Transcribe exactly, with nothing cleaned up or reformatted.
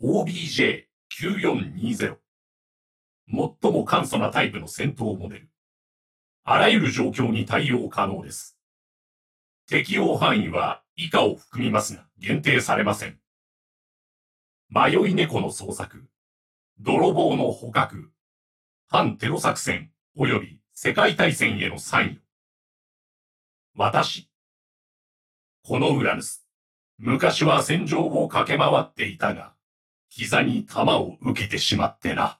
オービージェーきゅうよんにゼロ。最も簡素なタイプの戦闘モデル。あらゆる状況に対応可能です。適用範囲は以下を含みますが、限定されません。迷い猫の捜索、泥棒の捕獲、反テロ作戦及び世界大戦への参与。私。このウラヌス。昔は戦場を駆け回っていたが、膝に弾を受けてしまってな。